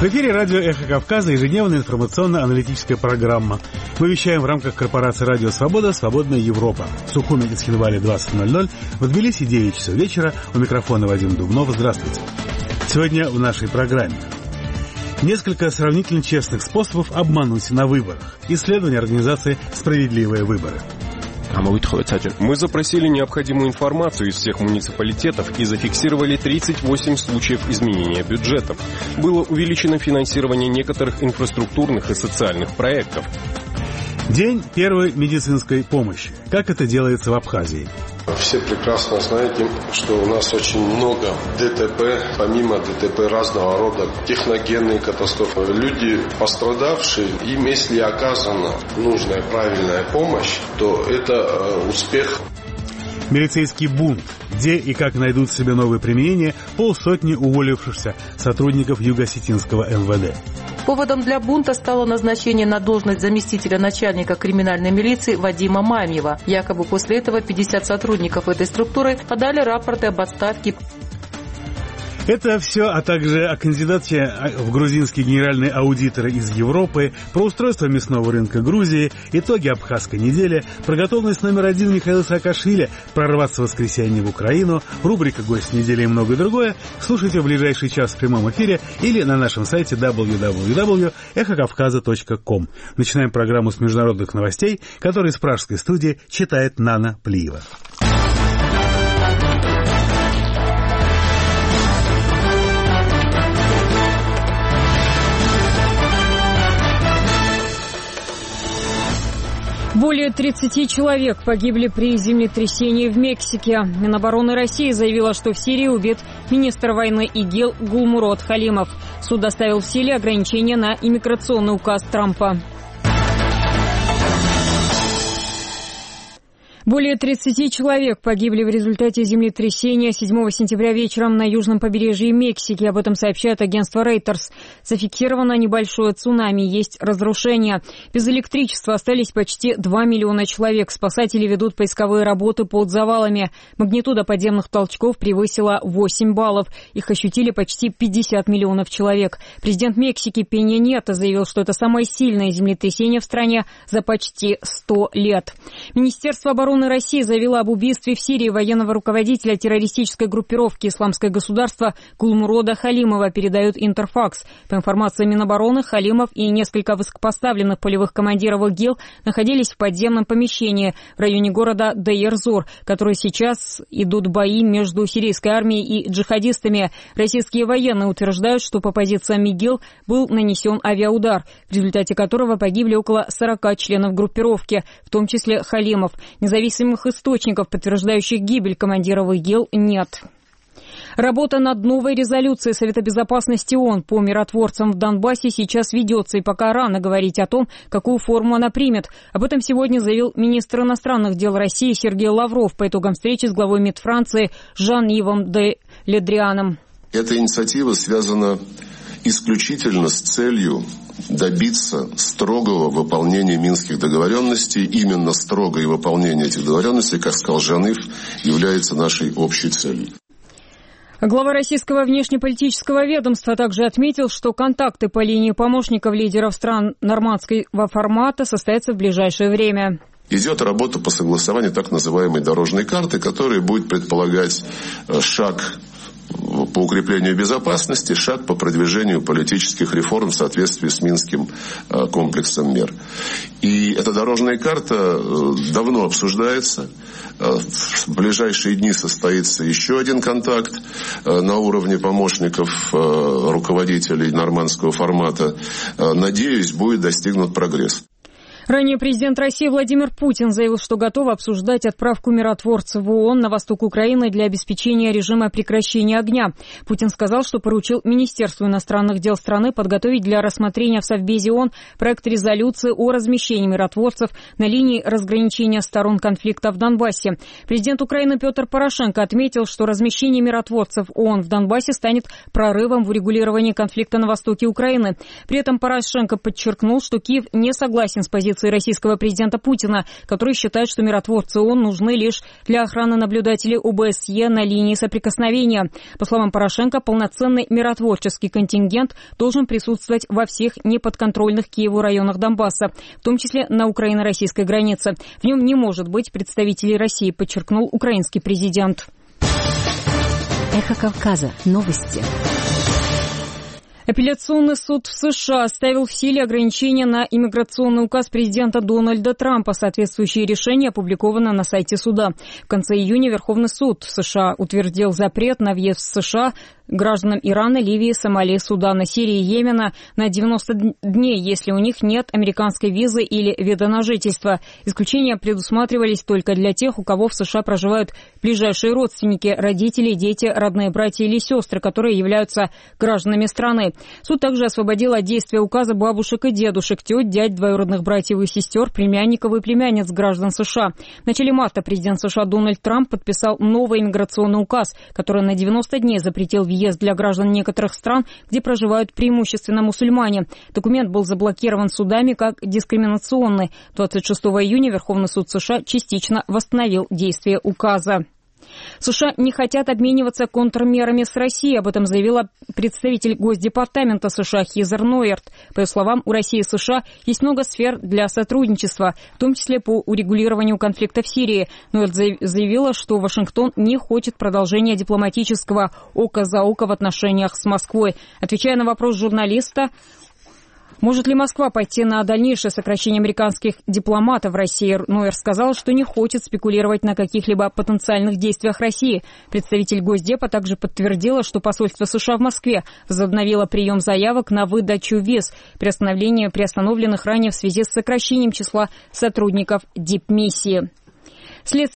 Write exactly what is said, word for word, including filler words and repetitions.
В эфире радио «Эхо Кавказа» ежедневная информационно-аналитическая программа. Мы вещаем в рамках корпорации «Радио Свобода. Свободная Европа». В Сухуми и Цхинвале двадцать ноль ноль, в Тбилиси девять часов вечера. У микрофона Вадим Дубнов. Здравствуйте. Сегодня в нашей программе. Несколько сравнительно честных способов обмануть на выборах. Исследование организации «Справедливые выборы». Мы запросили необходимую информацию из всех муниципалитетов и зафиксировали тридцать восемь случаев изменения бюджетов. Было увеличено финансирование некоторых инфраструктурных и социальных проектов. День первой медицинской помощи. Как это делается в Абхазии? Все прекрасно знаете, что у нас очень много ДТП, помимо ДТП разного рода, техногенные катастрофы. Люди пострадавшие, им если оказана нужная правильная помощь, то это успех. Милицейский бунт. Где и как найдут себе новое применение полсотни уволившихся сотрудников Юго-Осетинского эм вэ дэ. Поводом для бунта стало назначение на должность заместителя начальника криминальной милиции Вадима Мамьева. Якобы после этого пятьдесят сотрудников этой структуры подали рапорты об отставке. Это все, а также о кандидате в грузинские генеральные аудиторы из Европы, про устройство мясного рынка Грузии, итоги абхазской недели, про готовность номер один Михаила Саакашвили прорваться в воскресенье в Украину, рубрика «Гость недели» и многое другое слушайте в ближайший час в прямом эфире или на нашем сайте дабл ю дабл ю дабл ю точка эхо кавказа точка ком. Начинаем программу с международных новостей, которые из пражской студии читает Нана Плиева. Более тридцати человек погибли при землетрясении в Мексике. Минобороны России заявила, что в Сирии убит министр войны ИГИЛ Гулмурод Халимов. Суд оставил в силе ограничения на иммиграционный указ Трампа. Более тридцати человек погибли в результате землетрясения седьмого сентября вечером на южном побережье Мексики. Об этом сообщает агентство Reuters. Зафиксировано небольшое цунами, есть разрушения. Без электричества остались почти два миллиона человек. Спасатели ведут поисковые работы под завалами. Магнитуда подземных толчков превысила восемь баллов. Их ощутили почти пятьдесят миллионов человек. Президент Мексики Пенья Ньето заявил, что это самое сильное землетрясение в стране за почти сто лет. Министерство обороны России заявила об убийстве в Сирии военного руководителя террористической группировки «Исламское государство» Гулмурода Халимова, передает Интерфакс. По информации Минобороны, Халимов и несколько высокопоставленных полевых командиров ИГИЛ находились в подземном помещении в районе города Дейр-Зор, в котором сейчас идут бои между сирийской армией и джихадистами. Российские военные утверждают, что по позициям ИГИЛ был нанесен авиаудар, в результате которого погибли около сорока членов группировки, в том числе Халимов. Независимых источников, подтверждающих гибель командиров ИГИЛ, нет. Работа над новой резолюцией Совета Безопасности ООН по миротворцам в Донбассе сейчас ведется, и пока рано говорить о том, какую форму она примет. Об этом сегодня заявил министр иностранных дел России Сергей Лавров по итогам встречи с главой МИД Франции Жан-Ивом де Ледрианом. Эта инициатива связана исключительно с целью добиться строгого выполнения минских договоренностей. Именно строгое выполнение этих договоренностей, как сказал Жан-Ив, является нашей общей целью. Глава российского внешнеполитического ведомства также отметил, что контакты по линии помощников лидеров стран нормандского формата состоятся в ближайшее время. Идет работа по согласованию так называемой дорожной карты, которая будет предполагать шаг по укреплению безопасности, шаг по продвижению политических реформ в соответствии с Минским комплексом мер. И эта дорожная карта давно обсуждается. В ближайшие дни состоится еще один контакт на уровне помощников руководителей нормандского формата. Надеюсь, будет достигнут прогресс. Ранее президент России Владимир Путин заявил, что готов обсуждать отправку миротворцев в ООН на восток Украины для обеспечения режима прекращения огня. Путин сказал, что поручил Министерству иностранных дел страны подготовить для рассмотрения в Совбезе ООН проект резолюции о размещении миротворцев на линии разграничения сторон конфликта в Донбассе. Президент Украины Петр Порошенко отметил, что размещение миротворцев ООН в Донбассе станет прорывом в урегулировании конфликта на востоке Украины. При этом Порошенко подчеркнул, что Киев не согласен с позицией позиции российского президента Путина, который считает, что миротворцы ООН нужны лишь для охраны наблюдателей о бэ эс е на линии соприкосновения. По словам Порошенко, полноценный миротворческий контингент должен присутствовать во всех неподконтрольных Киеву районах Донбасса, в том числе на украино-российской границе. В нем не может быть представителей России, подчеркнул украинский президент. Эхо Кавказа. Новости. Апелляционный суд в США оставил в силе ограничения на иммиграционный указ президента Дональда Трампа. Соответствующее решение опубликовано на сайте суда. В конце июня Верховный суд США утвердил запрет на въезд в США гражданам Ирана, Ливии, Сомали, Судана, Сирии и Йемена на девяносто дней, если у них нет американской визы или вида на жительство. Исключения предусматривались только для тех, у кого в США проживают ближайшие родственники, родители, дети, родные братья или сестры, которые являются гражданами страны. Суд также освободил от действия указа бабушек и дедушек, тет, дядь, двоюродных братьев и сестер, племянников и племянниц граждан США. В начале марта президент США Дональд Трамп подписал новый иммиграционный указ, который на девяносто дней запретил въезд для граждан некоторых стран, где проживают преимущественно мусульмане. Документ был заблокирован судами как дискриминационный. двадцать шестого июня Верховный суд США частично восстановил действие указа. США не хотят обмениваться контрмерами с Россией. Об этом заявила представитель Госдепартамента США Хизер Нойерт. По ее словам, у России и США есть много сфер для сотрудничества, в том числе по урегулированию конфликта в Сирии. Нойерт заявила, что Вашингтон не хочет продолжения дипломатического око за око в отношениях с Москвой. Отвечая на вопрос журналиста, может ли Москва пойти на дальнейшее сокращение американских дипломатов в России, Нойер сказал, что не хочет спекулировать на каких-либо потенциальных действиях России. Представитель Госдепа также подтвердила, что посольство США в Москве возобновило прием заявок на выдачу виз, приостановление приостановленных ранее в связи с сокращением числа сотрудников дипмиссии.